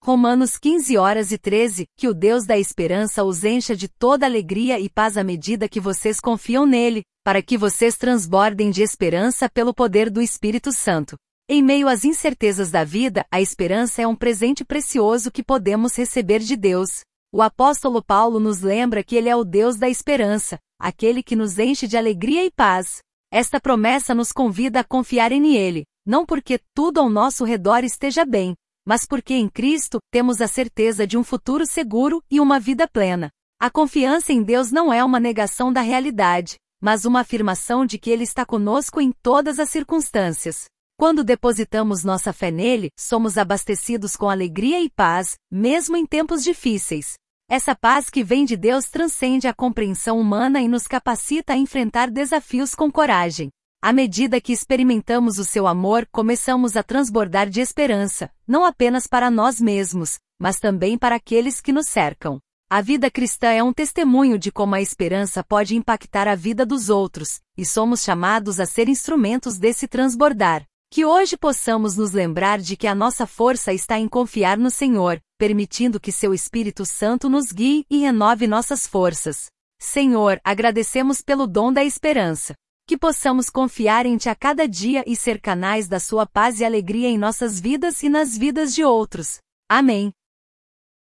Romanos 15:13, que o Deus da esperança os encha de toda alegria e paz à medida que vocês confiam nele, para que vocês transbordem de esperança pelo poder do Espírito Santo. Em meio às incertezas da vida, a esperança é um presente precioso que podemos receber de Deus. O apóstolo Paulo nos lembra que ele é o Deus da esperança, aquele que nos enche de alegria e paz. Esta promessa nos convida a confiar em Ele, não porque tudo ao nosso redor esteja bem, mas porque em Cristo temos a certeza de um futuro seguro e uma vida plena. A confiança em Deus não é uma negação da realidade, mas uma afirmação de que Ele está conosco em todas as circunstâncias. Quando depositamos nossa fé nele, somos abastecidos com alegria e paz, mesmo em tempos difíceis. Essa paz que vem de Deus transcende a compreensão humana e nos capacita a enfrentar desafios com coragem. À medida que experimentamos o seu amor, começamos a transbordar de esperança, não apenas para nós mesmos, mas também para aqueles que nos cercam. A vida cristã é um testemunho de como a esperança pode impactar a vida dos outros, e somos chamados a ser instrumentos desse transbordar. Que hoje possamos nos lembrar de que a nossa força está em confiar no Senhor, permitindo que seu Espírito Santo nos guie e renove nossas forças. Senhor, agradecemos pelo dom da esperança. Que possamos confiar em Ti a cada dia e ser canais da Sua paz e alegria em nossas vidas e nas vidas de outros. Amém.